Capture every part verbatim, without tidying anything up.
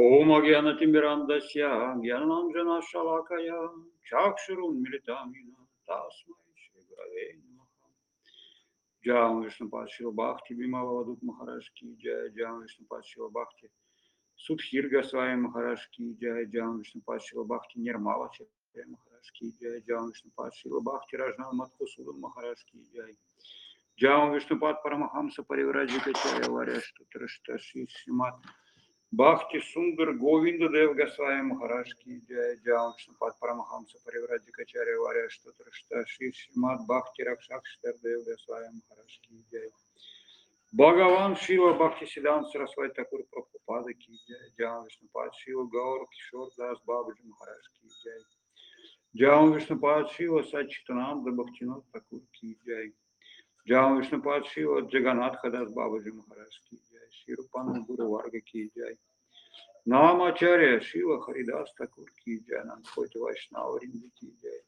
Om Agyana Timirandasya Gyananjana Shalakaya Chakshurun Militamina Tasmai Shri Gurave Namaha. Jai Vishnupad Shila Bhakti Bimala Vadut Maharaj Ki Jai, Jai Vishnupad Shila Bhakti Sudhir Goswami Maharaj Ki Jai, Jai Vishnupad Shila Bhakti Nirmala Chaitanya Maharaj Ki Jai, Jai Vishnupad Shila Bhakti Rajna Madhusudan Maharaj Ki Jai, Jai Vishnupad Paramahamsa Parivrajakacharya Vareshtu Trishtashi Srimad Bhakti Sundar Govinda Dev Goswami Maharaj Ki Jai, Jai Vishnupad Paramahamsa Parivrajakacharya Vareshtu Trishtashi Srimad Bhakti Rakshakshtar Dev Goswami Maharaj Ki Jai, Bhagavan Шила Бхакти Сиданта Сарасвати Такур Прабхупада Ки Джай, Джай Вишнупад Шила Гаур Кишор Дас Бабаджи Махарадж Ки Джай, Джай Вишнупад Шила Сачитананда Бхактинот Такур Ки Джай, Джай Вишнупад Шила Джаганатха Дас Бабаджи Махарадж Ки Джай, Ширупана Гуру Варга Ки Джай, Намачарья Шила Харидас Такур Ки Джай, Нандхойта Вайшнава Ринги Ки Джай,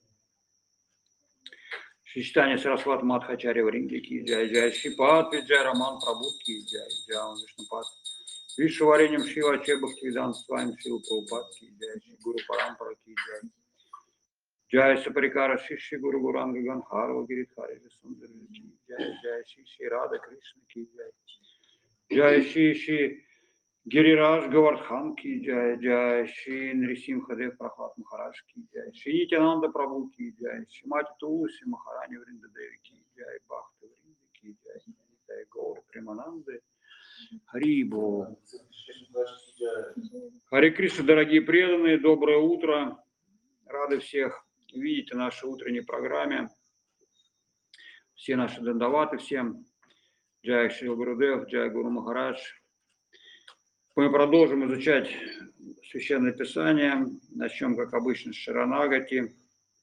Шичтани Сарасват Мадхачарья Вринги Ки Джай, Джай Шипат Виджай Раман Прабhu Ки Джай, Джай Вишнупад Вишвареням Шива Чебхактивидан Свами Шила Прабхупад Ки Джай, Шри Гуру Парампара Ки Джай, Джай Сапарикара Шиши Гуру Гуранга Ганхарва Гиридхари Сундар Ки Джай, Джай Шиши Рада Кришна Ки Джай, Джай Шиши Гирирадж Гавардхан Ки Джай, Джай Шри Нрисимхадев Прахлад Махарадж Ки Джай, Шри Нитянанда Прабhu Ки Джай, Шримати Тулси Махарани Вриндадеви Ки Джай, Бхакти Вринда Ки Джай, Нитай Гаур Примананды, Харибо. Харе Кришна, дорогие преданные, доброе утро. Рады всех видеть в нашей утренней программе. Все наши дандаваты, всем Джай Шри Гурудев, Джай Гуру Махарадж. Мы продолжим изучать Священное Писание. Начнем, как обычно, с Шаранагати.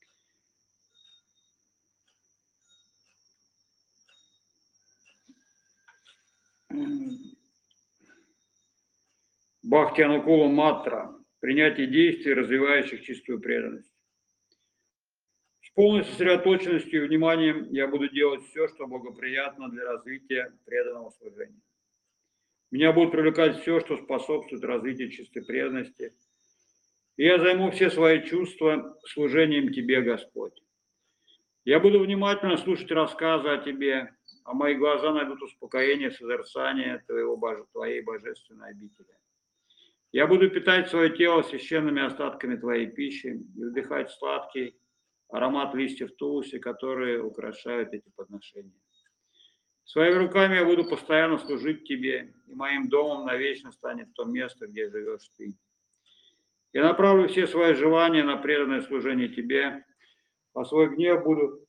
Бхакти Анукула Матра. Принятие действий, развивающих чистую преданность. С полной сосредоточенностью и вниманием я буду делать все, что благоприятно для развития преданного служения. Меня будет привлекать все, что способствует развитию чистой преданности. И я займу все свои чувства служением Тебе, Господь. Я буду внимательно слушать рассказы о Тебе, а мои глаза найдут успокоение, созерцание Твоего, Твоей божественной обители. Я буду питать свое тело священными остатками Твоей пищи и вдыхать сладкий аромат листьев тулуси, которые украшают эти подношения. Своими руками я буду постоянно служить Тебе, и моим домом навечно станет то место, где живешь Ты. Я направлю все свои желания на преданное служение Тебе, а свой гнев буду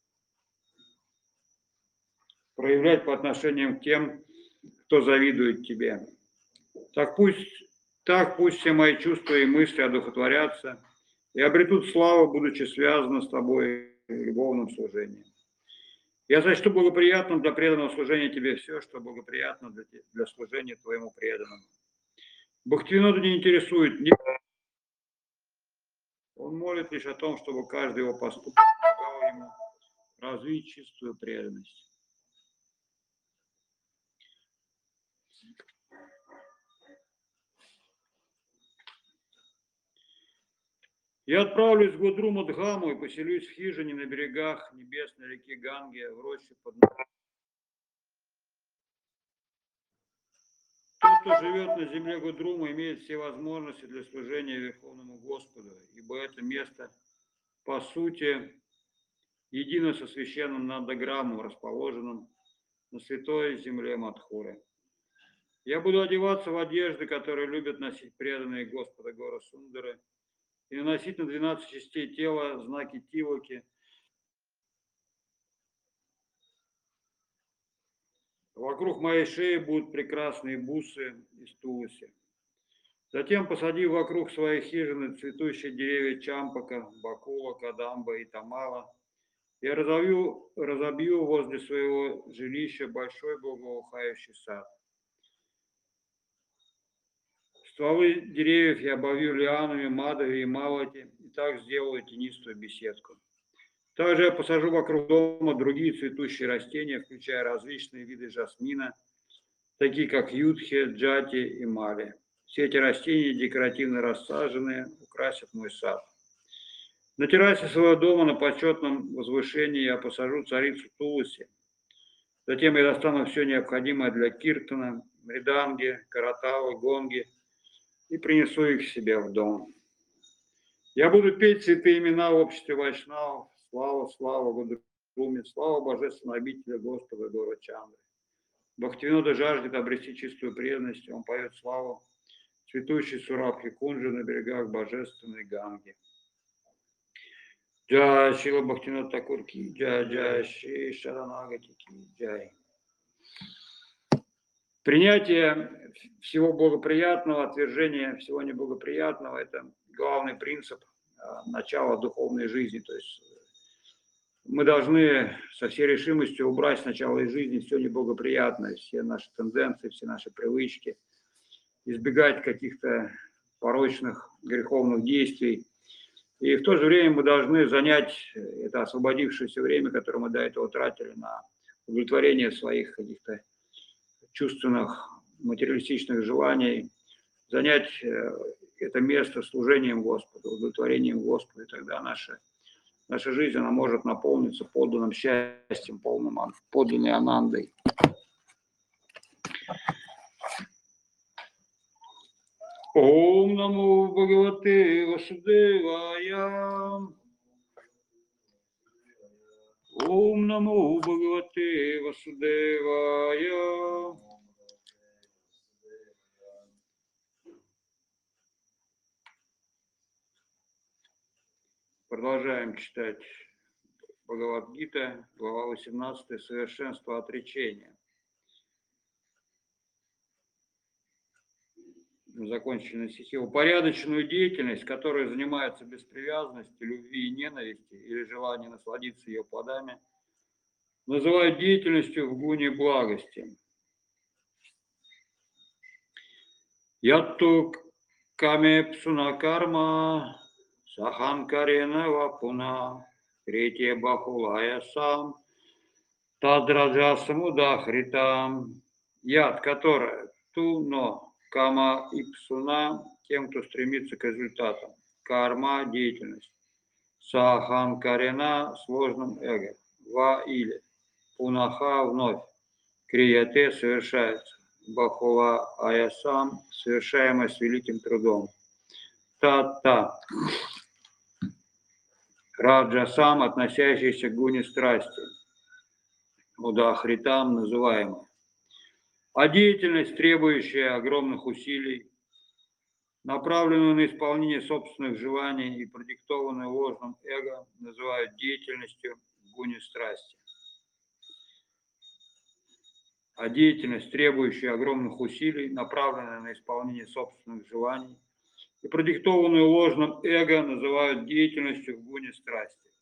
проявлять по отношению к тем, кто завидует Тебе. Так пусть, так пусть все мои чувства и мысли одухотворятся и обретут славу, будучи связаны с Тобой в любовном служении. Я сочту благоприятным для преданного служения Тебе все, что благоприятно для, для служения Твоему преданному. Бхактивинода не интересует ни... Он молит лишь о том, чтобы каждый его поступок помогал ему развить чистую преданность. Я отправлюсь в Годруму Дхаму и поселюсь в хижине на берегах небесной реки Ганги, в роще под... Тот, кто живет на земле Годрумы, имеет все возможности для служения Верховному Господу, ибо это место, по сути, едино со священным Нандаграмом, расположенным на святой земле Мадхуры. Я буду одеваться в одежды, которые любят носить преданные Господа Гора Сундары, и наносить на двенадцать частей тела знаки Тилоки. Вокруг моей шеи будут прекрасные бусы из тулуси. Затем, посадив вокруг своей хижины цветущие деревья чампака, бакула, кадамба и тамала, я разобью, разобью возле своего жилища большой благоухающий сад. Стволы деревьев я обовью лианами, мадови и малати, и так сделаю тенистую беседку. Также я посажу вокруг дома другие цветущие растения, включая различные виды жасмина, такие как ютхи, джати и мали. Все эти растения, декоративно рассаженные, украсят мой сад. На террасе своего дома на почетном возвышении я посажу царицу Туласи. Затем я достану все необходимое для киртана, мриданги, каратавы, гонги и принесу их себе в дом. Я буду петь святые имена в обществе вайшнавов. Слава, слава Гудруме, слава божественной обители Господа Горачандры. Бхактивинода жаждет обрести чистую преданность, он поет славу цветущей Сурабхи Кунджи на берегах божественной Ганги. Джай Шила Бхактивинода Такур ки джай, джай Шри Шаранагати ки джай. Принятие всего благоприятного, отвержение всего неблагоприятного – это главный принцип начала духовной жизни. То есть мы должны со всей решимостью убрать сначала из жизни все неблагоприятное, все наши тенденции, все наши привычки, избегать каких-то порочных, греховных действий. И в то же время мы должны занять это освободившееся время, которое мы до этого тратили на удовлетворение своих каких-то чувственных, материалистичных желаний, занять это место служением Господу, удовлетворением Господу, и тогда наша, наша жизнь, она может наполниться подлинным счастьем, полным, подлинной анандой. Ом намо Бхагавате Васудевая. Ом намо Бхагавате Васудевая. Продолжаем читать Бхагавад-гита, глава восемнадцатая, совершенство отречения. Закончили на стихе. Упорядоченную деятельность, которая занимается без привязанности, любви и ненависти или желания насладиться ее плодами, называют деятельностью в гуне благости. Ятту каме псуна карма саханкарена вапуна третья бахулая сам тадраджа самудахритам. Яд, которая туно кама и псуна, тем, кто стремится к результатам. Карма – деятельность. Саханкарена – сложным эго. Ва или. Пунаха – вновь. Крияте – совершается. Бахула аясам – совершаемое с великим трудом. Та-та. Раджасам – относящийся к гуне страсти. Удахритам – называемый. А деятельность, требующая огромных усилий, направленную на исполнение собственных желаний и продиктованную ложным эго, называют деятельностью в гуне страсти. А деятельность, требующая огромных усилий, направленная на исполнение собственных желаний и продиктованную ложным эго, называют деятельностью в гуне страсти.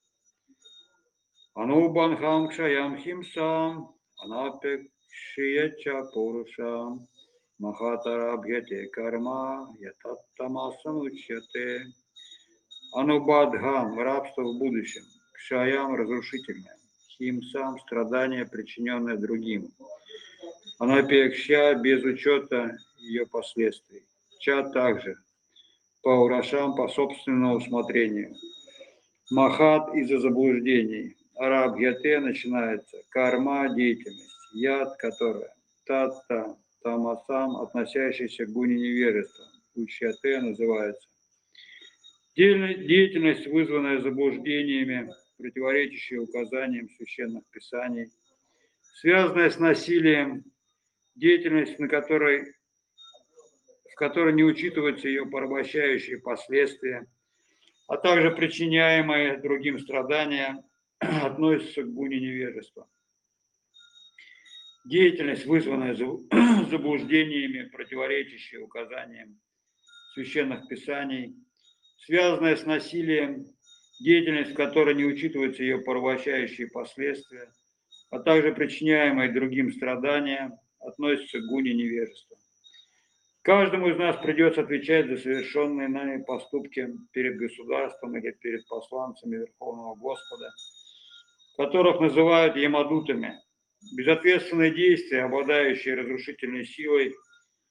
Анубанхам кшаям химсам, анапекшияча пурушам. Махатарабхьяте карма, ятаттамасам учьяте. Анубадхам – рабство в будущем. Кшаям – разрушительное. Химсам – страдание, причиненное другим. Анапекшья – без учета ее последствий. Ча также. Паурашам – по собственному усмотрению. Махат – из-за заблуждений. Арабхьяте начинается. Карма – деятельность. Яд, которая. Татта. Тамасам, относящийся к гуне невежества, учьяте называется. Деятельность, вызванная заблуждениями, противоречащая указаниям священных писаний, связанная с насилием, деятельность, на которой, в которой не учитываются ее порабощающие последствия, а также причиняемые другим страдания, относятся к гуне невежества. Деятельность, вызванная заблуждениями, противоречащая указаниям священных писаний, связанная с насилием, деятельность, в которой не учитываются ее порабощающие последствия, а также причиняемые другим страдания, относятся к гуне невежества. Каждому из нас придется отвечать за совершенные нами поступки перед государством или перед посланцами Верховного Господа, которых называют ямадутами. Безответственные действия, обладающие разрушительной силой,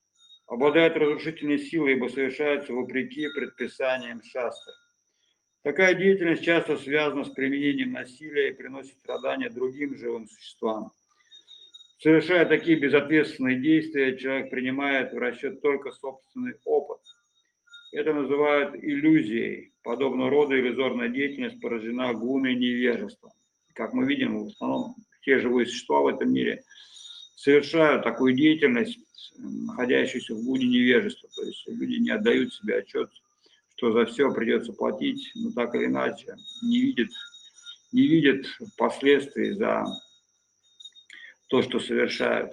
обладает разрушительной силой, ибо совершаются вопреки предписаниям шастры. Такая деятельность часто связана с применением насилия и приносит страдания другим живым существам. Совершая такие безответственные действия, человек принимает в расчет только собственный опыт. Это называют иллюзией. Подобного рода иллюзорная деятельность порождена гуной невежеством. Как мы видим, в основном те живые существа в этом мире совершают такую деятельность, находящуюся в гуне невежества. То есть люди не отдают себе отчет, что за все придется платить, но так или иначе не видят, не видят последствий за то, что совершают.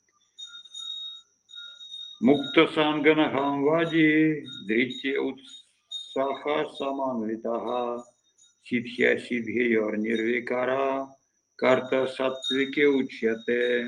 Мукта санганахам вади, дритти утсаха саманвитага, ситхья сидхиор нирвикара, карта сатвике учьяте.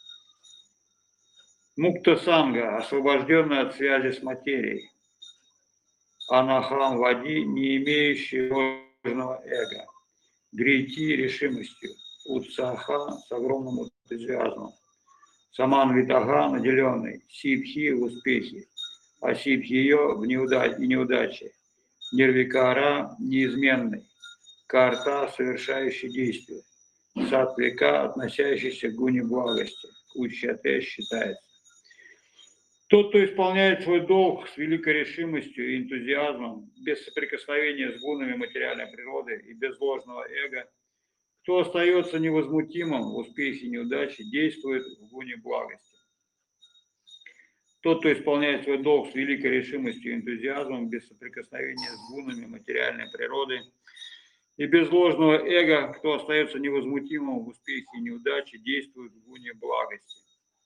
Мукта санга, освобожденный от связи с материей. Анахам вади, не имеющий ложного эго. Дрити решимостью. Утсаха с огромным энтузиазмом. Саман витага, наделенный. Сидхи в успехе. А сидхиё в неудаче и неудаче. Нирвикара неизменный. Карта, совершающий действие. Сатвика, относящийся к гуне благости. Учьяте считается. Тот, кто исполняет свой долг с великой решимостью и энтузиазмом, без соприкосновения с гунами материальной природы и без ложного эго, кто остается невозмутимым в успехе и неудаче, действует в гуне благости. Тот, кто исполняет свой долг с великой решимостью и энтузиазмом, без соприкосновения с гунами материальной природы и без ложного эго, кто остается невозмутимым в успехе и неудаче, действует в гуне благости.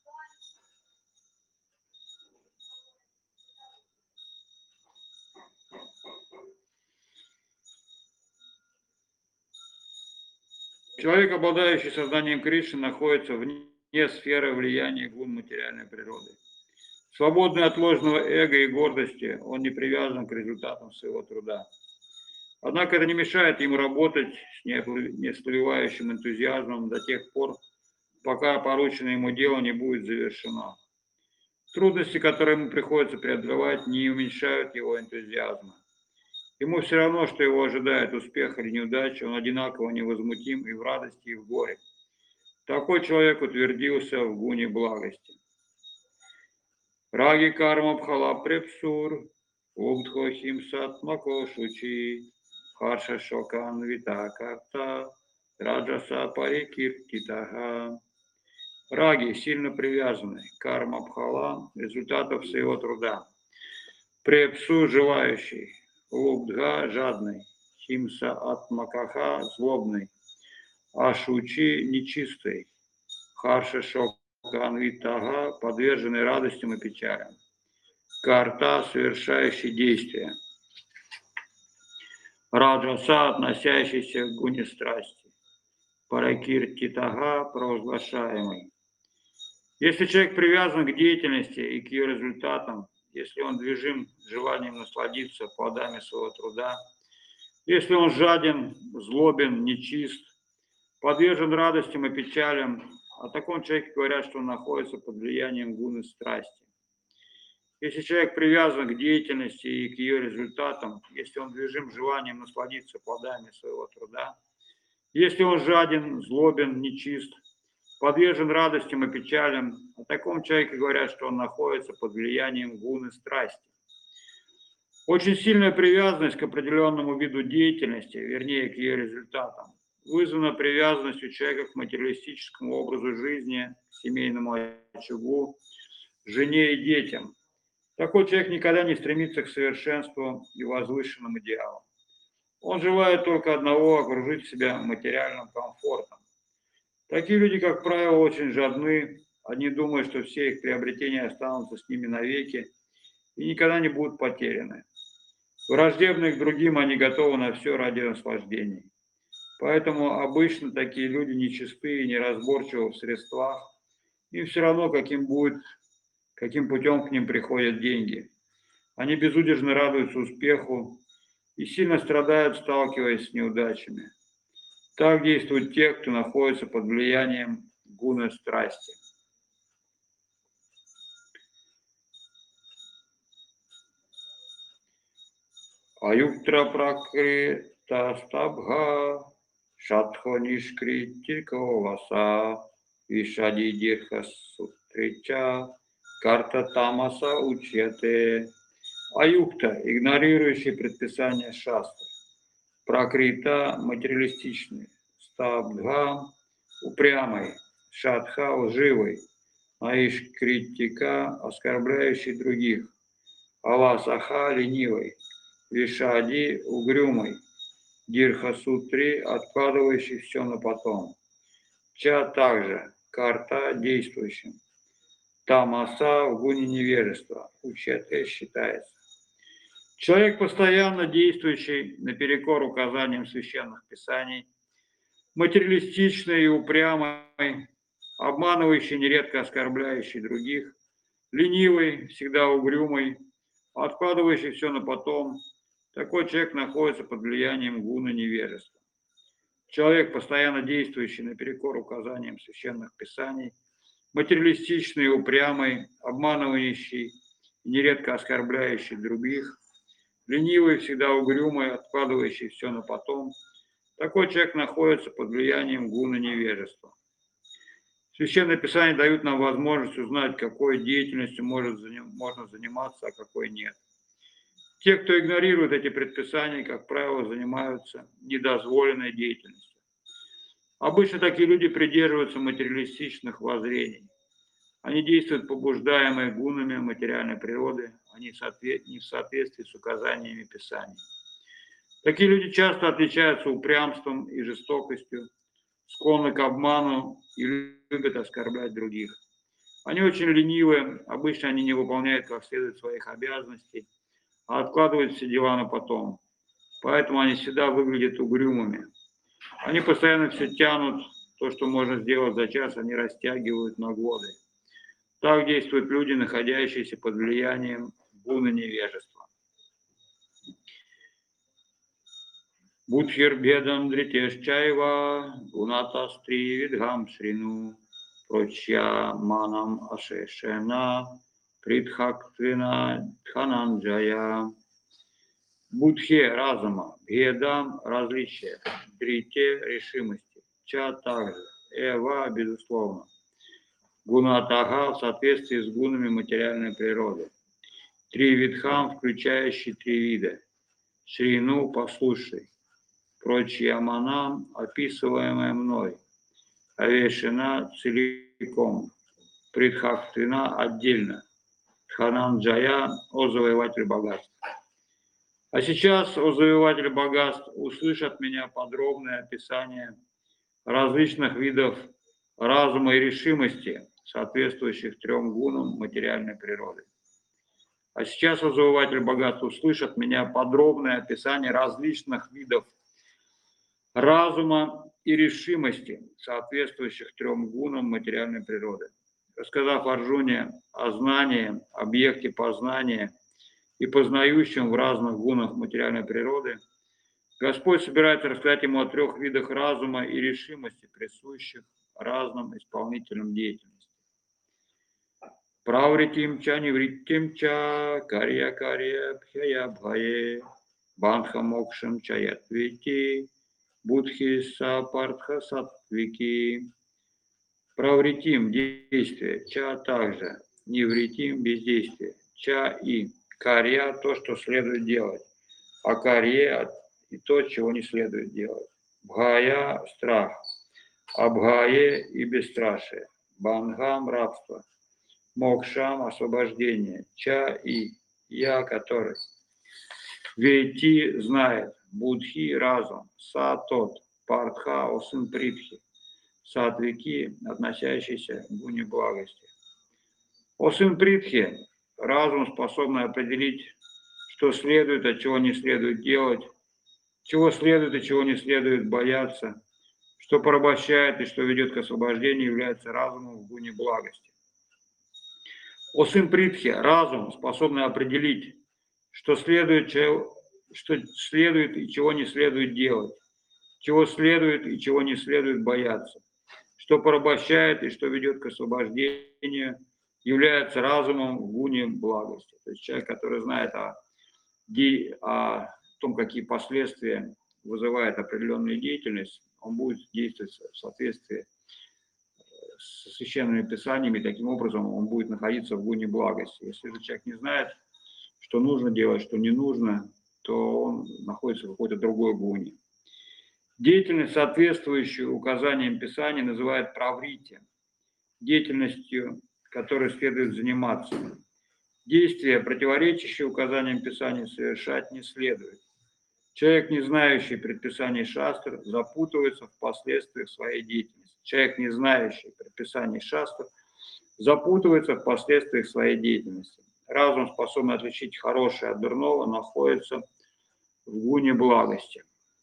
Человек, обладающий сознанием Кришны, находится вне сферы влияния гун материальной природы. Свободный от ложного эго и гордости, он не привязан к результатам своего труда. Однако это не мешает ему работать с неослабевающим энтузиазмом до тех пор, пока порученное ему дело не будет завершено. Трудности, которые ему приходится преодолевать, не уменьшают его энтузиазма. Ему все равно, что его ожидает успех или неудача, он одинаково невозмутим и в радости, и в горе. Такой человек утвердился в гуне благости. Раги карма бхала препсур, убдхо химсат макошучи, харша шокан витакарта, раджаса парикиртитаха. Раги сильно привязаны, карма бхала, результатов своего труда. Препсу желающий, лубдха жадный, химса атмакаха злобный, ашучи нечистый, харша шокан витага подверженный радостям и печалям, карта совершающий действия, раджаса относящийся к гуне страсти, паракиртитага провозглашаемый. Если человек привязан к деятельности и к ее результатам, если он движим желанием насладиться плодами своего труда, если он жаден, злобен, нечист, подвержен радостям и печалям, о таком человеке говорят, что он находится под влиянием гуны страсти. Если человек привязан к деятельности и к ее результатам, если он движим желанием насладиться плодами своего труда, если он жаден, злобен, нечист, подвержен радостям и печалям, о таком человеке говорят, что он находится под влиянием гуны страсти. Очень сильная привязанность к определенному виду деятельности, вернее, к ее результатам, вызвана привязанностью человека к материалистическому образу жизни, к семейному очагу, жене и детям. Такой человек никогда не стремится к совершенству и возвышенным идеалам. Он желает только одного – окружить себя материальным комфортом. Такие люди, как правило, очень жадны, они думают, что все их приобретения останутся с ними навеки и никогда не будут потеряны. Враждебны к другим, они готовы на все ради наслаждений. Поэтому обычно такие люди нечисты и неразборчивы в средствах, им все равно, каким будет, каким путем к ним приходят деньги. Они безудержно радуются успеху и сильно страдают, сталкиваясь с неудачами. Так действуют те, кто находится под влиянием гуны страсти. Аюктра пракрита стабха, шатхо нишкритико васа, вишади дирха сутрича, карта тамаса учете. Аюкта, игнорирующий предписания шастры. Пракрита, материалистичный. Стабдха, упрямый. Шатха, лживый. Аишкритика, оскорбляющий других. Аласаха, ленивый. Вишади, угрюмый. Дирхасутри, откладывающий все на потом. Ча также, карта, действующим. Тамаса, в гуне невежества. Учете считается. Человек, постоянно действующий наперекор указаниям священных писаний, материалистичный и упрямый, обманывающий, нередко оскорбляющий других, ленивый, всегда угрюмый, откладывающий все на потом, такой человек находится под влиянием гуна невежества. Человек, постоянно действующий наперекор указаниям священных писаний, материалистичный и упрямый, обманывающий, нередко оскорбляющий других, ленивый, всегда угрюмый, откладывающий все на потом, такой человек находится под влиянием гуна невежества. Священные Писания дают нам возможность узнать, какой деятельностью может, можно заниматься, а какой нет. Те, кто игнорирует эти предписания, как правило, занимаются недозволенной деятельностью. Обычно такие люди придерживаются материалистичных воззрений. Они действуют побуждаемые гунами материальной природы, они не в соответствии с указаниями Писаний. Такие люди часто отличаются упрямством и жестокостью, склонны к обману и любят оскорблять других. Они очень ленивые, обычно они не выполняют как следует своих обязанностей, а откладывают все дела на потом. Поэтому они всегда выглядят угрюмыми. Они постоянно все тянут, то, что можно сделать за час, они растягивают на годы. Так действуют люди, находящиеся под влиянием гуна невежества. Будхирбедам дритешчайва гунатастри видгам шрину прочья манам ашешена притхактвина дхананджая. Будхе разума, бедам различия, дрите решимости, ча также, эва безусловно. Гунатага в соответствии с гунами материальной природы. Три видхам, включающие три вида. Шрину, послушай. Прочие манам, описываемые мной. Авешина целиком. Притхактвина отдельно. Дхананджая, о завоеватель богатств. А сейчас, о завоеватель богатств, услышь от меня подробное описание различных видов разума и решимости, соответствующих трем гунам материальной природы. А сейчас, о завоеватель богатств, услышь от меня подробное описание различных видов разума и решимости, соответствующих трем гунам материальной природы. Рассказав Арджуне о знании, объекте познания и познающем в разных гунах материальной природы, Господь собирается рассказать ему о трех видах разума и решимости, присущих разным исполнителям деятельности. Правритим ча невритим ча карья карья бхая бхае банха мокшам чаятвити будхи сапартха сатвики. Правритим действие, ча также, невритим бездействие, ча и карья то, что следует делать, а карья и то, чего не следует делать. Бхая страх, абхае и бесстрашие, бангам рабство, мокшам освобождение, ча и я, который. Вейти знает, будхи разум, са тот, партха осын притхи, сатвики, относящиеся к гуне благости. Осын притхи, разум, способный определить, что следует, а чего не следует делать, чего следует и чего не следует бояться, что порабощает и что ведет к освобождению, является разумом в гуне благости. Осын притхи, разум, способный определить, что следует, что следует и чего не следует делать, чего следует и чего не следует бояться, что порабощает и что ведет к освобождению, является разумом в гуне благости. То есть человек, который знает о, о том, какие последствия вызывает определенная деятельность, он будет действовать в соответствии с священными писаниями, таким образом он будет находиться в гуне благости. Если же человек не знает, что нужно делать, что не нужно, то он находится в какой-то другой гуне. Деятельность, соответствующую указаниям Писания, называют праврити, деятельностью, которой следует заниматься. Действия, противоречащие указаниям Писания, совершать не следует. Человек, не знающий предписаний шастр, запутывается в последствиях своей деятельности. Человек, не знающий предписаний шастр, запутывается в последствиях своей деятельности. Разум, способный отличить хорошее от дурного, находится в гуне благости.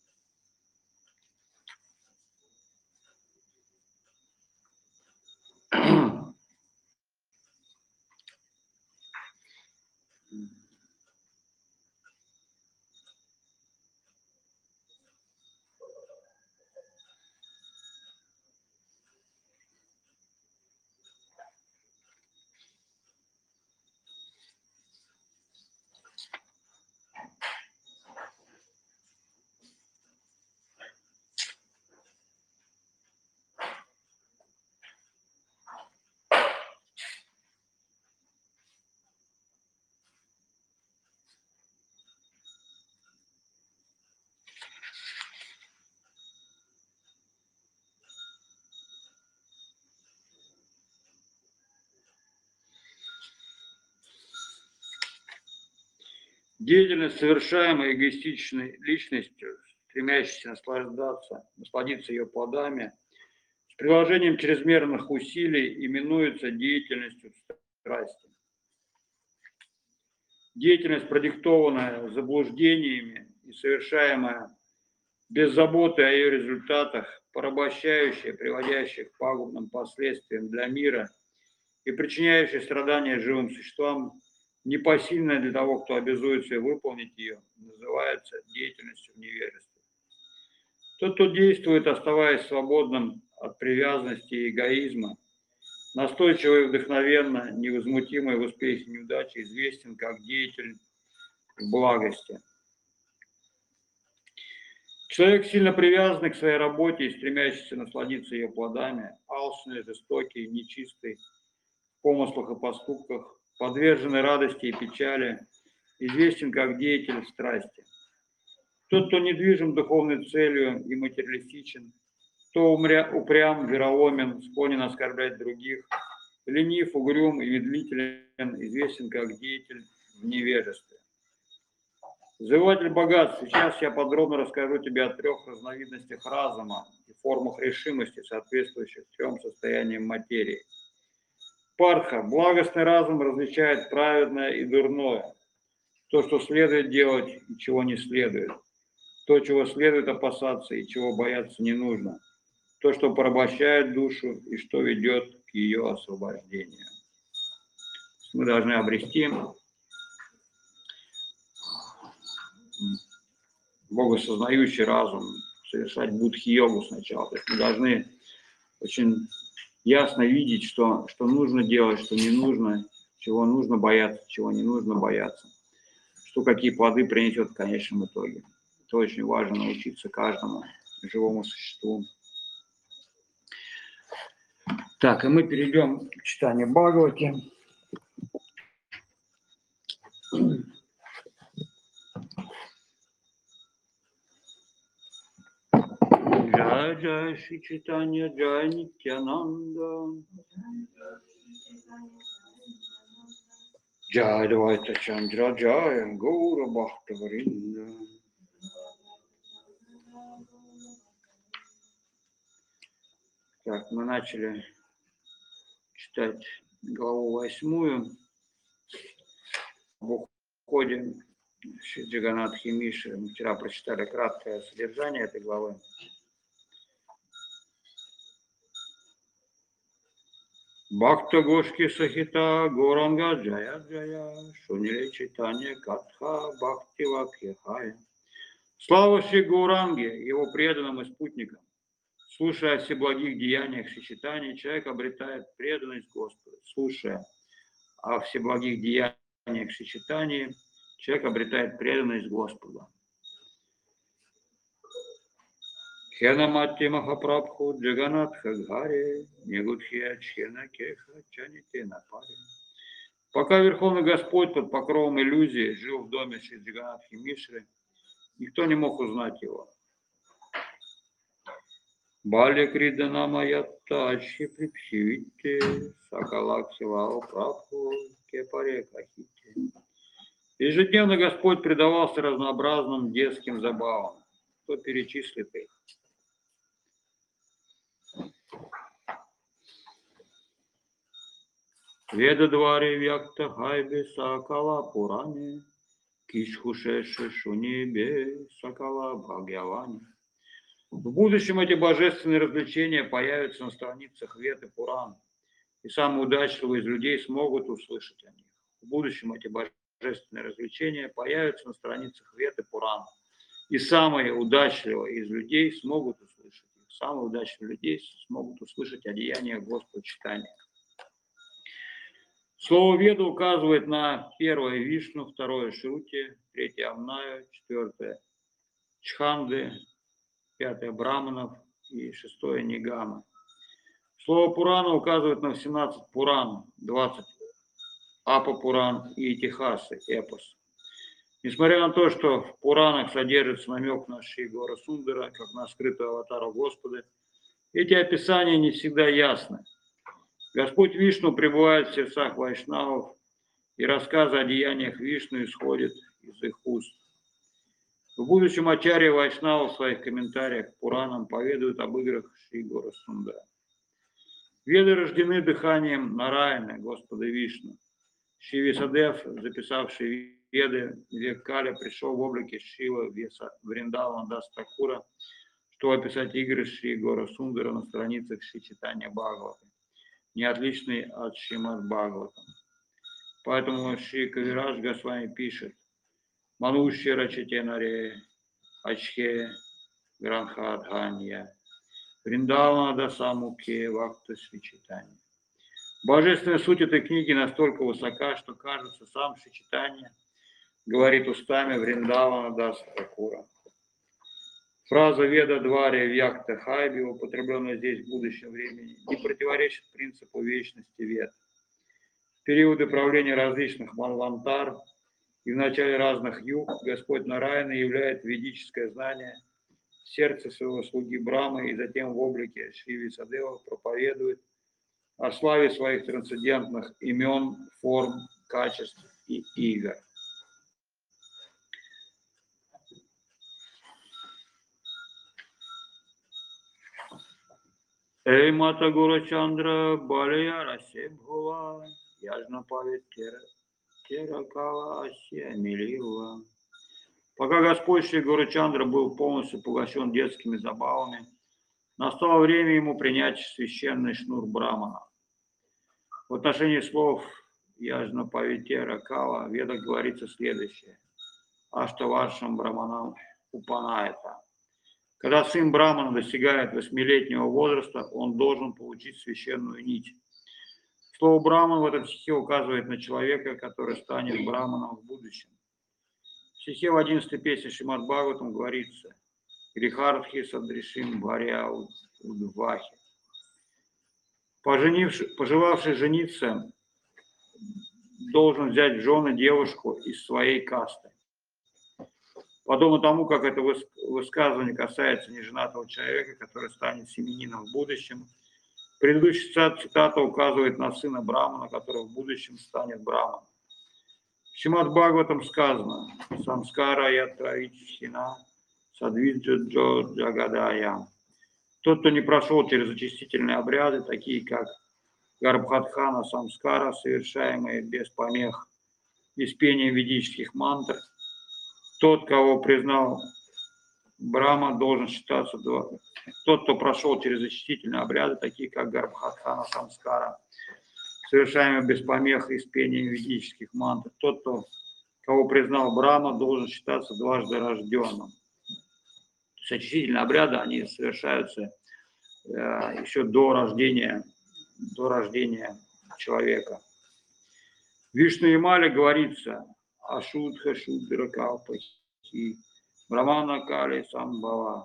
Деятельность, совершаемая эгоистичной личностью, стремящейся наслаждаться, насладиться ее плодами, с приложением чрезмерных усилий именуется деятельностью страсти. Деятельность, продиктованная заблуждениями и совершаемая без заботы о ее результатах, порабощающая, приводящая к пагубным последствиям для мира и причиняющая страдания живым существам, непосильная для того, кто обязуется выполнить ее, называется деятельностью в невежестве. Тот, кто действует, оставаясь свободным от привязанности и эгоизма, настойчиво и вдохновенно, невозмутимый в успехе и неудаче, известен как деятель в благости. Человек, сильно привязанный к своей работе и стремящийся насладиться ее плодами, алчный, жестокий, нечистый в помыслах и поступках, подверженный радости и печали, известен как деятель в страсти. Тот, кто недвижим духовной целью и материалистичен, кто упрям, вероломен, склонен оскорблять других, ленив, угрюм и медлителен, известен как деятель в невежестве. Завоеватель богатств. Сейчас я подробно расскажу тебе о трех разновидностях разума и формах решимости, соответствующих трем состояниям материи. Парха. Благостный разум различает праведное и дурное. То, что следует делать и чего не следует. То, чего следует опасаться и чего бояться не нужно. То, что порабощает душу и что ведет к ее освобождению. Мы должны обрести богосознающий разум, совершать будхи-йогу сначала. То есть мы должны очень ясно видеть, что, что нужно делать, что не нужно, чего нужно бояться, чего не нужно бояться, что какие плоды принесет в конечном итоге. Это очень важно научиться каждому живому существу. Так, и мы перейдем к читанию Бхагавати. Джай Джай Шри Чайтанья Джай Нитьянанда Джай Двайта Чандра Джай Гаура Бхактаваринда. Так, мы начали читать главу восьмую. В уходе Шри Джаганатхи Миши мы вчера прочитали краткое содержание этой главы. Бхакта Гошки Сахита Горанга Джая Джая Шунили Чайтанья Катха Бхакти Вакьяхая. Слава Шри Гауранге, его преданным и спутникам. Слушая о всеблагих деяниях Шри Чайтаньи, человек обретает преданность Господу. Слушая о всеблагих деяниях Шри Чайтаньи, человек обретает преданность Господу. Хенамати Махапрабху Джаганатха Гхаре, Негудхия Чхена Кеха Чаните на паре. Пока Верховный Господь под покровом иллюзии жил в доме Шри Джаганатхи Мишры, никто не мог узнать его. Бали Кридана Маятта Ачхи Припхивите, Сакалаксивао Прабху Кепаре Кахите. Ежедневно Господь предавался разнообразным детским забавам. Кто перечислит их? Ведадвари Вьякта Хайбе Сакала Пуране, Кишхушеши Шунибе Сакала Бхагьявани. В будущем эти божественные развлечения появятся на страницах Вед и Пуран, и самые удачливые из людей смогут услышать о них. В будущем эти божественные развлечения появятся на страницах Вед и Пуран, и самые удачливые из людей смогут услышать их. Самые удачливые людей смогут услышать о деяниях Господа Чайтаньи. Слово Веда указывает на первое Вишну, второе Шрути, третье Амнаю, четвертое Чханды, пятое Браманов и шестое Нигама. Слово Пурана указывает на семнадцать Пуран, двадцать Апа-Пуран и Итихасы, эпос. Несмотря на то, что в Пуранах содержится намек на Шри Гора Сундара, как на скрытую аватару Господа, эти описания не всегда ясны. Господь Вишну пребывает в сердцах вайшнавов, и рассказы о деяниях Вишну исходят из их уст. В будущем ачарья вайшнава в своих комментариях к Пуранам поведают об играх Шри Гора Сундара. Веды рождены дыханием Нараяны, Господа Вишну. Шри Висадев, записавший Веды в век Кали, пришел в облике Шрила Вриндавана Дас Такура, чтобы описать игры Шри Гора Сундара на страницах Шри Чайтанья Бхагавата, не отличный от Шримад Бхагаватам. Поэтому Шри Кавирадж Госвами пишет: Манушья Рачатенаре Ачхе Гранхадханья Вриндавана Дасамуке Вакта Шри Чайтанья. Божественная суть этой книги настолько высока, что кажется, сам Шри Чайтанья говорит устами Вриндавана Даса Такура. Фраза Веда Двари Вьякта Хайби, употребленная здесь в будущем времени, не противоречит принципу вечности Вед. В периоды правления различных манвантар и в начале разных юг Господь Нараяна являет ведическое знание в сердце своего слуги Брамы и затем в облике Шри Висадева проповедует о славе своих трансцендентных имен, форм, качеств и игр. Эй, Мата Гурачандра, Балия Расе Бхува, Яжна Павит Теракала Асия Милива. Пока Господь Шри Гурачандра был полностью поглощен детскими забавами, настало время ему принять священный шнур Брамана. В отношении слов Яжна Павитера Кала в Ведах говорится следующее: Аштаваршам Браманам Упанайта. Когда сын Брамана достигает восьмилетнего возраста, он должен получить священную нить. Слово Браман в этом стихе указывает на человека, который станет Браманом в будущем. В стихе в одиннадцатой песне Шримад Бхагаватам говорится: Грихардхи Садришим Бхаря Удвахи. Пожелавший жениться должен взять в жены девушку из своей касты. Подобно тому, как это высказывание касается неженатого человека, который станет семенином в будущем, предыдущая цитата указывает на сына Брамана, который в будущем станет Браманом. В Шримад Бхагаватам сказано: Самскара ятравичхина садвиджаджо джагадая. Тот, кто не прошел через очистительные обряды, такие как Гарбхатхана самскара, совершаемые без помех и с пением ведических мантр, тот, кого признал Брахма, должен считаться... Тот, кто прошел через очистительные обряды, такие как Гарбхатхана самскара, совершаемые без помех и с пением ведических мантр, тот, кто, кого признал Брахма, должен считаться дважды рожденным. То есть очистительные обряды, они совершаются э, еще до рождения, до рождения человека. В Вишну Ямале говорится: Ашудха Шудра Калпахи Брамана Кали Самбава.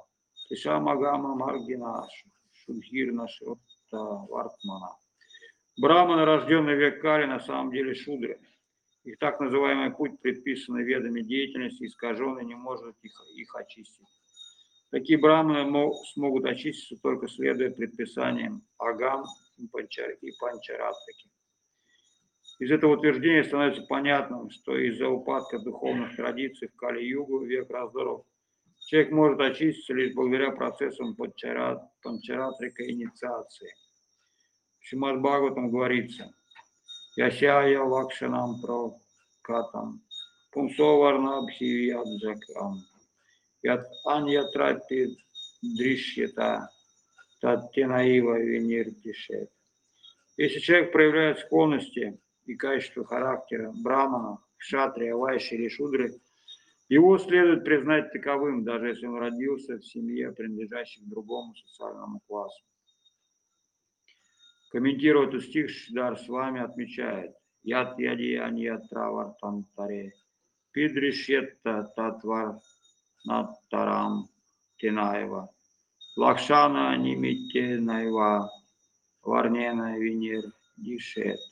Шишамагама Маргина Шудхирна Шротта Вартмана. Браманы, рожденный век Кали, на самом деле шудры. Их так называемый путь, предписанный ведами деятельности, искаженный, не может их, их очистить. Такие браманы мог, смогут очиститься только следуя предписаниям Агам и Панчаратрики. Из этого утверждения становится понятным, что из-за упадка духовных традиций в Кали-югу, век раздоров, человек может очиститься лишь благодаря процессам Панчаратрика инициации. В Шримад Бхагаватам говорится: Ясяя Лакшанам Прокатам Пунсоварнабхивьяджакам Ят Аньятрати Дришьята Таттенаива Вениртишет. Если человек проявляет склонности и качества характера брамана, кшатрия, вайши или шудры, его следует признать таковым, даже если он родился в семье, принадлежащей к другому социальному классу. Комментируя этот стих, Шридар с вами отмечает: Ят яди аньятра вартантаре пидришетта татвар наттарам тенаева лакшана нимитте найва варнена винир дишет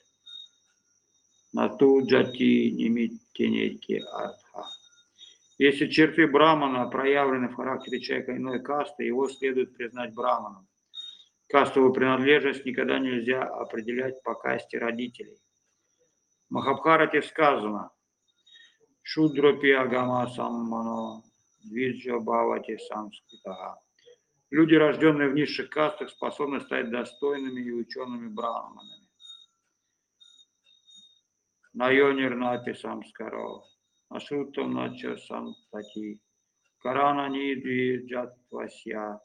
нату джати нимиттенеки артха. Если черты брамана проявлены в характере человека иной касты, его следует признать браманом. Кастовую принадлежность никогда нельзя определять по касте родителей. В Махабхарате сказано: Шудропи агама саммано двиджа бхавати самскритага. Люди, рожденные в низших кастах, способны стать достойными и учеными браманами. Найонир напи самскаро, ашрутам нача сантати, карана нидви джатвасья.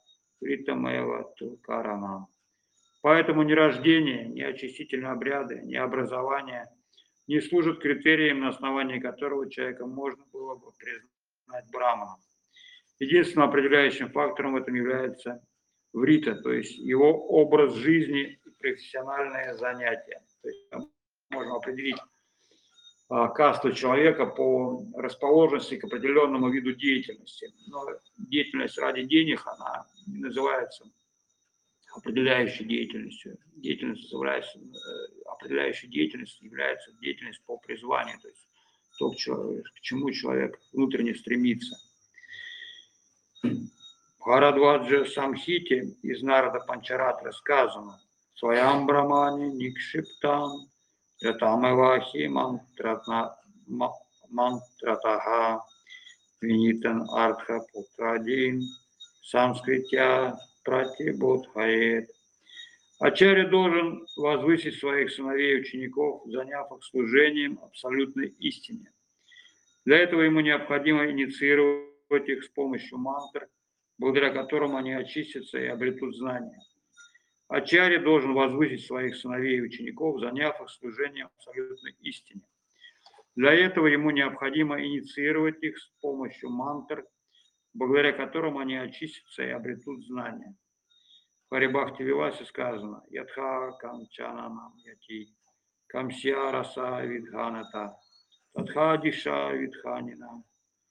Поэтому ни рождение, ни очистительные обряды, ни образование не служат критерием, на основании которого человека можно было бы признать браманом. Единственным определяющим фактором в этом является врита, то есть его образ жизни и профессиональные занятия. То есть мы можем определить касту человека по расположенности к определенному виду деятельности. Но деятельность ради денег, она не называется определяющей деятельностью. Деятельность называется, определяющей деятельностью является деятельность по призванию, то есть то, к чему человек внутренне стремится. В Харадваджа Самхите из Нарада Панчаратра сказано: «Своям брамане никшиптам Ятамевахи мантратаха винитан артха путрадин санскритя пратибодхает». Ачарья должен возвысить своих сыновей и учеников, заняв их служением абсолютной истине. Для этого ему необходимо инициировать их с помощью мантр, благодаря которым они очистятся и обретут знания. Ачарья должен возвысить своих сыновей и учеников, заняв их служением абсолютной истине. Для этого ему необходимо инициировать их с помощью мантр, благодаря которым они очистятся и обретут знания. В Харибхакти-виласе сказано: «Ядха камчананам яти, камсья раса видханата, тадха диша видханина,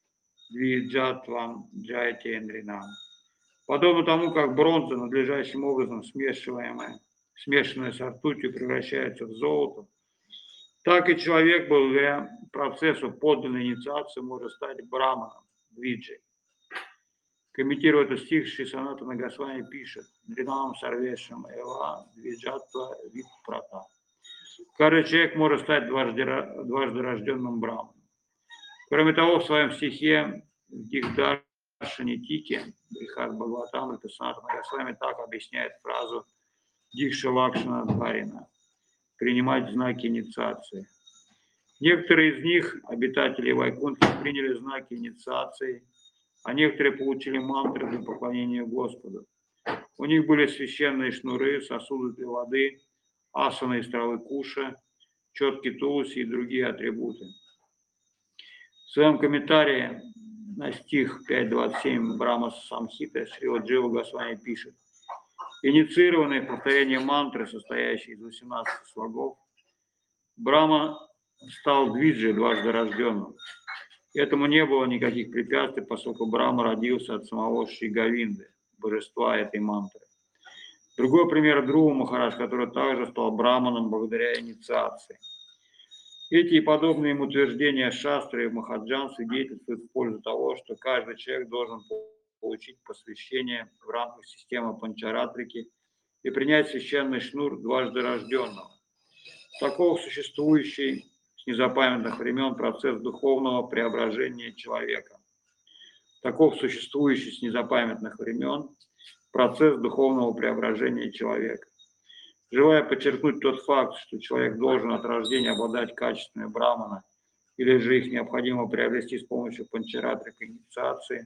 двиджатвам джайтендринам». Подобно тому, как бронза, надлежащим образом смешиваемая, смешанная с ртутью, превращается в золото, так и человек, благодаря процессу подлинной инициации, может стать браманом, двиджей. Комментируя этот стих, Шри Санатана Госвами пишет: «Дринам сарвешам эва двиджатва випрата». Каждый человек может стать дважды, дважды рожденным браманом. Кроме того, в своем стихе в Дихдаршани Тике Брихад Бхагаватамрита Санатана Госвами так объясняет фразу Дикша Лакшана Дхарина — принимать знаки инициации. Некоторые из них, обитатели Вайкунтхи, приняли знаки инициации, а некоторые получили мантры для поклонения Господу. У них были священные шнуры, сосуды для воды, асаны из травы куша, четки тулуси и другие атрибуты. В своем комментарии на стих пять двадцать семь Брахма Самхита Шрила Джива Госвами пишет: инициированные повторением мантры, состоящей из восемнадцати слогов, Брахма стал двиджей, дважды рожденным. Этому не было никаких препятствий, поскольку Брахма родился от самого Шри Говинды, божества этой мантры. Другой пример Друва Махарадж, который также стал браманом благодаря инициации. Эти и подобные ему утверждения шастры и махаджан свидетельствуют в пользу того, что каждый человек должен получить посвящение в рамках системы Панчаратрики и принять священный шнур дважды рожденного. Таков существующий с незапамятных времен процесс духовного преображения человека. Таков существующий с незапамятных времен процесс духовного преображения человека. Желая подчеркнуть тот факт, что человек должен от рождения обладать качествами брамана, или же их необходимо приобрести с помощью панчаратрика инициации,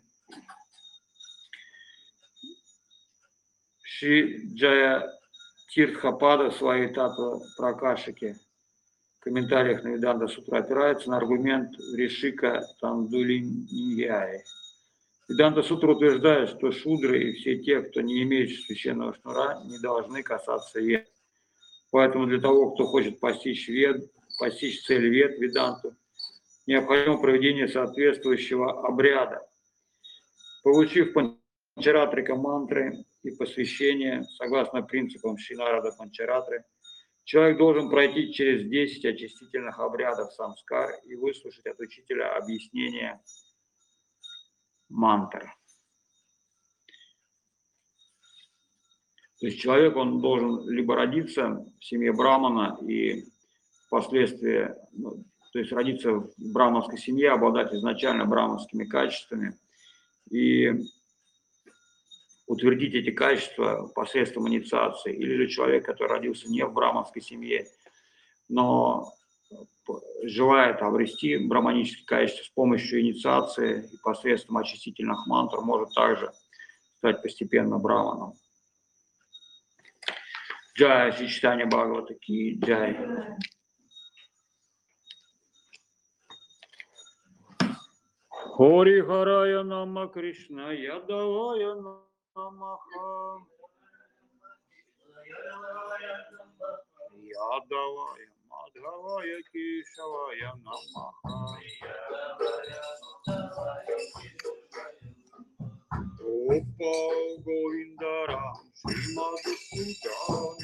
Шри Джая Тиртхапада в своей Татва Пракашике в комментариях на Веданта Сутру опирается на аргумент Ришика Тандулиньяи. Веданта Сутра утверждает, что шудры и все те, кто не имеет священного шнура, не должны касаться вед. Поэтому для того, кто хочет постичь вед, постичь цель вед, веданту, необходимо проведение соответствующего обряда. Получив панчаратрика мантры и посвящение, согласно принципам Шри-Нарада Панчаратры, человек должен пройти через десять очистительных обрядов самскар и выслушать от учителя объяснение мантр. То есть человек, он должен либо родиться в семье брамана и впоследствии, ну, то есть родиться в браманской семье, обладать изначально браманскими качествами и утвердить эти качества посредством инициации. Или же человек, который родился не в браманской семье, но желает обрести браманические качества с помощью инициации и посредством очистительных мантр, может также стать постепенно браманом. Джай, Шри Чайтанья Бхагавата ки джай. Хори Харая Нама Кришна Ядавая Намаха. Ядавая Мадхавая Кешавая Намаха. Опа Говиндарам Шримадхусудана.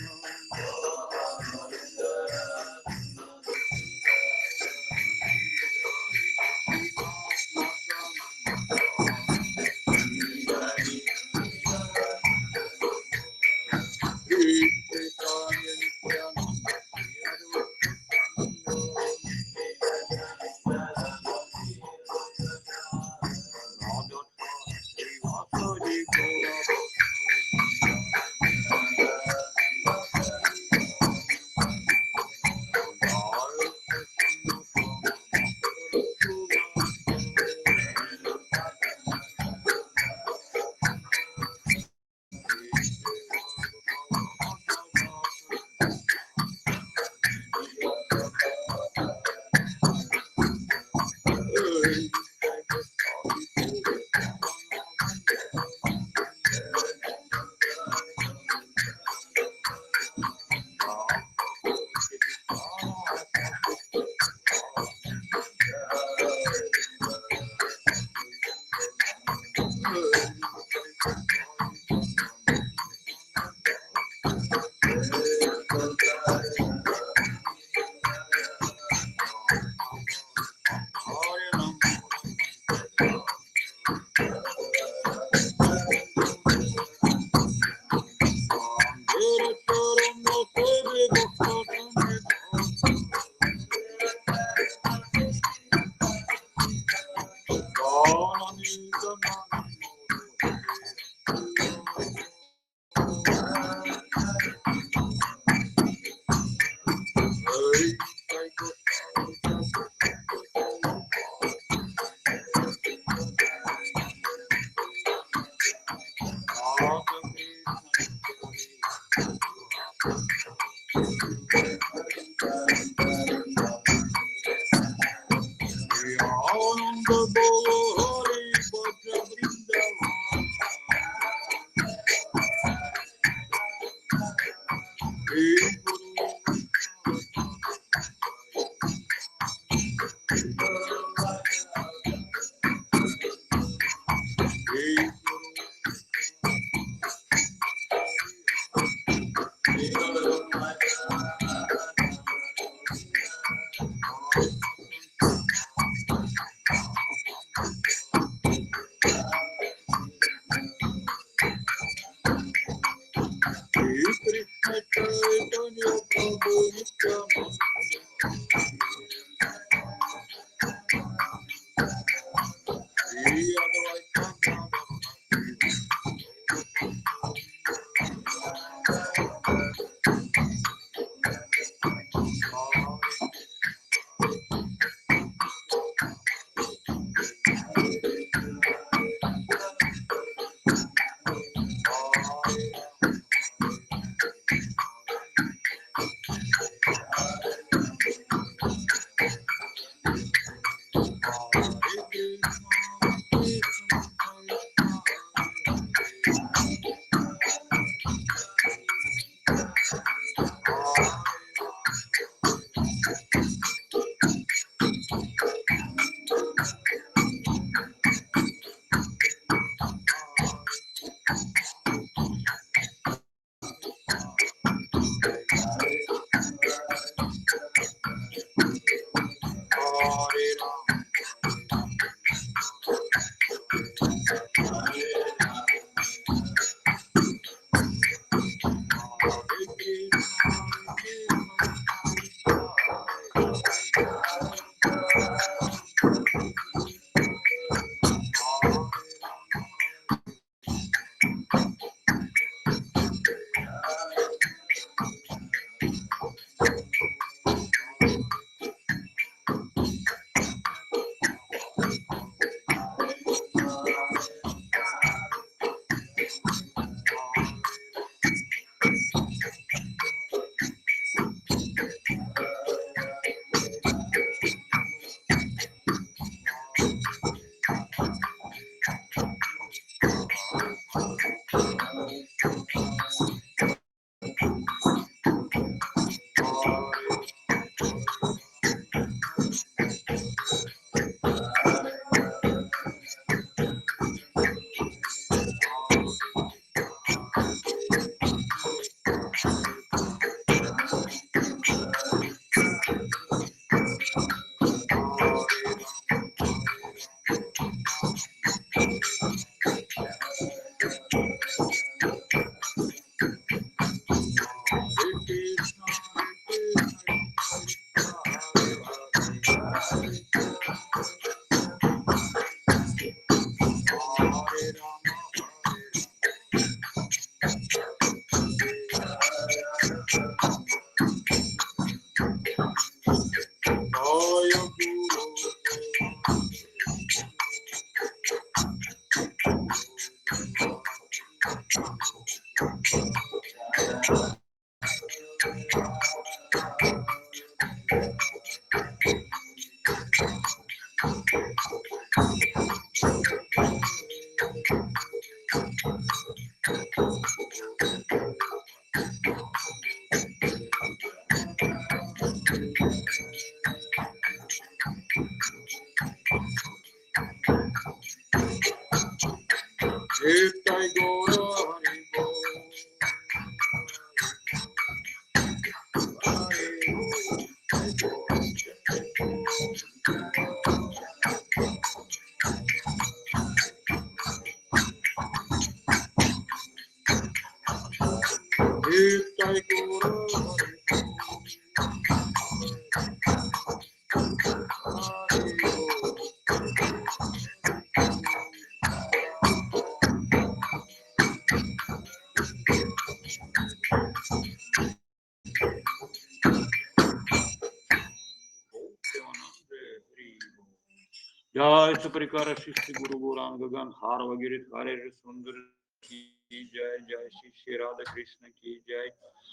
जय सुपरिकार शिष्य गुरु गौरांग गगन हार वगिरित हरे सुंदर की जय जय श्री श्री राधा कृष्ण की जय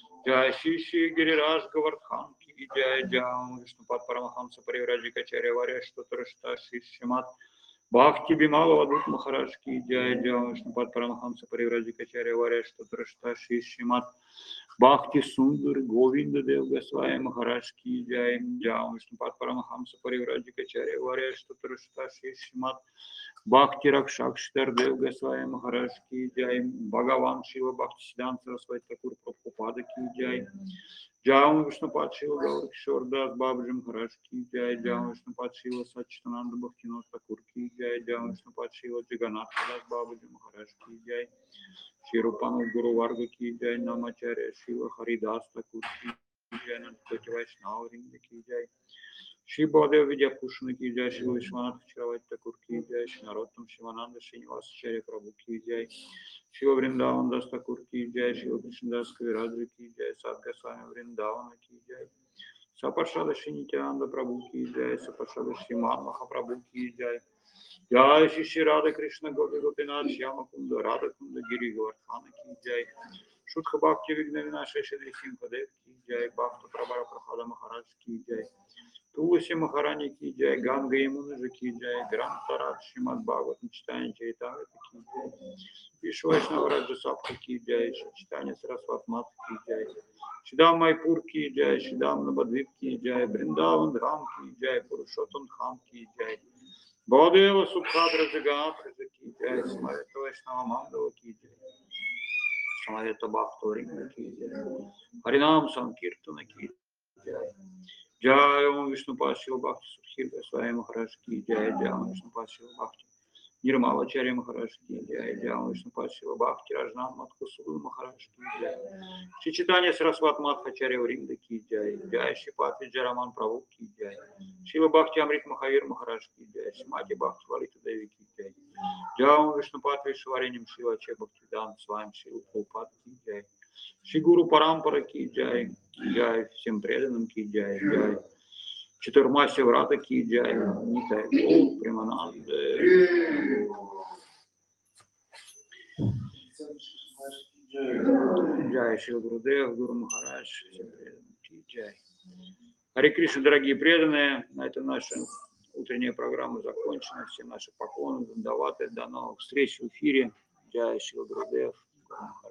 जय श्री श्री गिरिराज गोवर्धन की जय जय विष्णुपद परमहंस परिव्राजकाचार्य वार्य स्तोत्रष्टा श्री श्रीमद भक्ति विमल अवधूत महाराज की जय जय विष्णुपद परमहंस परिव्राजकाचार्य वार्य स्तोत्रष्टा श्री श्रीमद भक्ति सुंदर गोविंद देव गोस्वामी महाराज की जय जय विष्णुपद परमहंस परिव्राजकाचार्य वार्य स्तोत्रष्टा श्री श्रीमद भक्ति रक्षाक्षर देव गोस्वामी महाराज की जय भगवान शिव भक्ति सिद्धांत सरस्वती ठाकुर प्रभुपाद की जय Джаун Вишнупад Шила Гаурак Шордас Бабаджи Махарадж ки джай, Джаун Вишнупад Шила Сачитананда Бхактинот Такур ки джай, Джаун Вишнупад Шила Джаганат Дас Бабаджи Махарадж ки джай, Ширупану Гуру Варга ки джай, Намачаря Шила Харидас Такур ки джай, Нантати Вайшнава Вринда ки джай, Шри Бадев Видя Пушна ки джай, Шила Вишванат Чаравати Такур ки джай, Шинароттам Шивананда Шинивас Чаря Прабhu ки джай, Шива Вриндаван Дас Такур ки джай, Шива Кришнадас Кавираджи ки джай, Садга Свами Вриндавана ки джай, Сапаршада Шинитянанда Прабhu ки джай, Сапаршада Шриман Махапрабhu ки джай, Jai Shri Shri Radha Krishna Gopi Gopinath Shyama Kunda Radha Kunda Giri Govardhana ki jai, Shudha Bhakti Vigna Vinasha Shri Simhadev ki jai, Bhakta Prabhara Prabhada Maharaj ki jai, Tulsi Maharani ki jai, Ganga Yamuna Ji ki jai, Grantarat Srimad Bhagavatam Читание Чаритамрita ki jai, Vishnu Vaishnava Raja Sapta ki jai, Читание Saraswat Mata ki jai, Shridham Maipur ki jai, Shridham Navadvip ki jai, Vrindavan Dham ki jai, Purushottam Dham ki jai, Бадева Субхадра Джагатха ки джай, Самавета Вайшнава Мандава ки джай, Самавета Бхактавринда ки джай, Харинам Санкиртана ки джай, Джай Ом Вишнупад Шила Бхакти Субхир Госвами Махарадж ки джай, Джай Ом Вишнупад Шила Бхакти Нирмалачарья Махарадж ки джай, Джай Ом Вишнупад Шила Бхакти Раджнан Матхусуду Махарадж ки джай, Шри Читания Сарасват Мадхачарья Вринда ки джай, Джай Шрипад Виджараман Прабhu ки джай, Шила Бхакти Амрит Махавир Махарадж ки джай, Шримати Бхакти Валита Деви ки джай, Джаум Вишнупад Вишваренем Шила Че Бхактидан Свами Шила Прабхупад ки джай, Шри Гуру Парампара ки джай, Джай всем преданным ки джай, Джай Четырма Севрата ки джай, Нитай Гол, Примананда. Джай Шри Гурудев, Гуру Махарадж, всем преданным ки джай. Харе Кришна, дорогие преданные, на этом наша утренняя программа закончена. Всем наши поклоны, дандаваты, до новых встреч в эфире. Джай Шри Гурудев, Гуру Махарадж.